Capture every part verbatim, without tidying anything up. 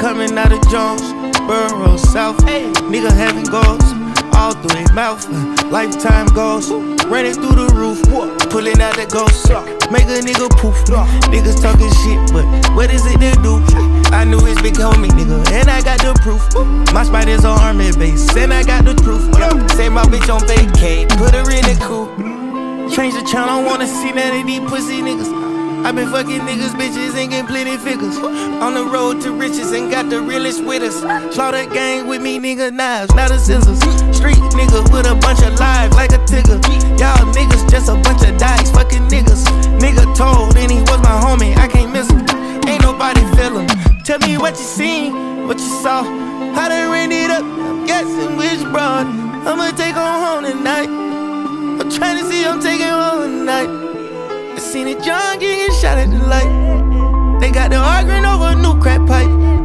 Coming out of Jones, Borough South. Hey. Nigga having goals all through their mouth. Lifetime goals, running through the roof, pulling out the ghost. Make a nigga poof. Niggas talking shit, but what is it they do? I knew it's big homie, nigga, and I got the proof. My spot is on army base, and I got the truth. Say my bitch on vacate, put her in the coupe. Change the channel, wanna see none of these pussy niggas. I been fucking niggas, bitches, and getting plenty figures. On the road to riches and got the realest with us. Slaughter gang with me, nigga, knives, not a scissors. Street nigga with a bunch of lives like a tigger. Y'all niggas just a bunch of dice, fucking niggas. Nigga told and he was my homie, I can't miss him. Ain't nobody feel him. Tell me what you seen, what you saw. How they ran it up, I'm guessing which broad. I'ma take her home tonight. I'm tryna see I'm taking home tonight. I seen it John getting shot at the light. They got the arguing over a new crack pipe.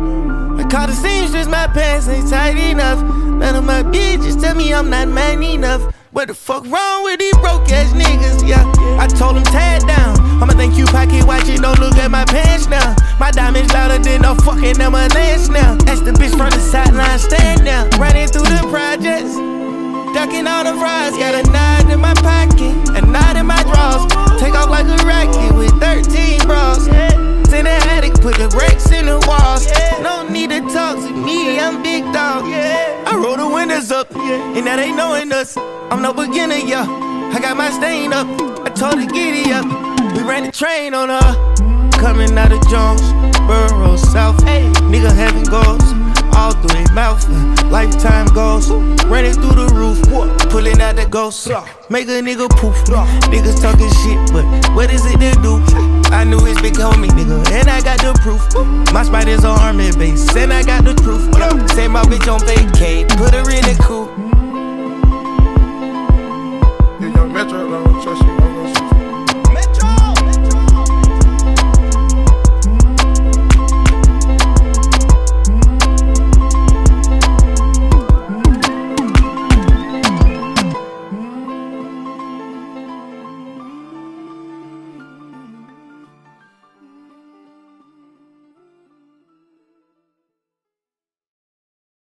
I call the seamstress, my pants ain't tight enough. None of my bitches tell me I'm not man enough. What the fuck wrong with these broke ass niggas, yeah. I told them tie it down. I'ma thank you pocket watching, don't look at my pants now. My diamonds louder than no fucking ambulance now. Ask the bitch from the sideline, stand now. Running through the projects, ducking all the fries. Got a nine in my pocket, a nine in my drawers. Take off like a racket with thirteen bras. In the attic, put the brakes in the walls. No need to talk to me, I'm big dog. I roll the windows up, and now they knowing us. I'm no beginner, yeah. I got my stain up, I told her giddy up. We ran the train on her. Coming out of Jones, Borough South. Nigga having goals all through their mouth. Lifetime goals, running through the roof, pulling out the ghost. Make a nigga poof. Niggas talking shit, but what is it they do? I knew it's big homie, nigga, and I got the proof. My spot is on army base, and I got the truth. Say my bitch on vacate, put her in the coupe.